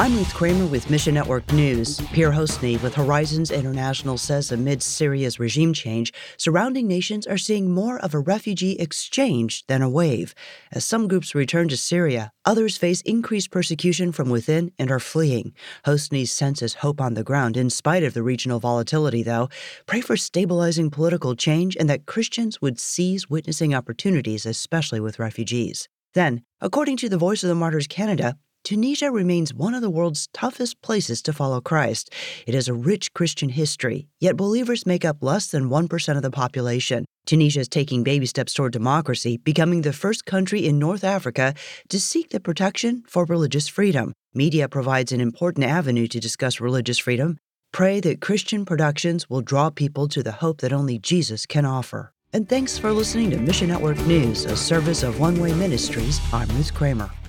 I'm Ruth Kramer with Mission Network News. Pierre Hosny with Horizons International says amid Syria's regime change, surrounding nations are seeing more of a refugee exchange than a wave. As some groups return to Syria, others face increased persecution from within and are fleeing. Hosny senses hope on the ground in spite of the regional volatility, though. Pray for stabilizing political change and that Christians would seize witnessing opportunities, especially with refugees. Then, according to the Voice of the Martyrs Canada, Tunisia remains one of the world's toughest places to follow Christ. It has a rich Christian history, yet believers make up less than 1% of the population. Tunisia is taking baby steps toward democracy, becoming the first country in North Africa to seek the protection for religious freedom. Media provides an important avenue to discuss religious freedom. Pray that Christian productions will draw people to the hope that only Jesus can offer. And thanks for listening to Mission Network News, a service of One Way Ministries. I'm Ruth Kramer.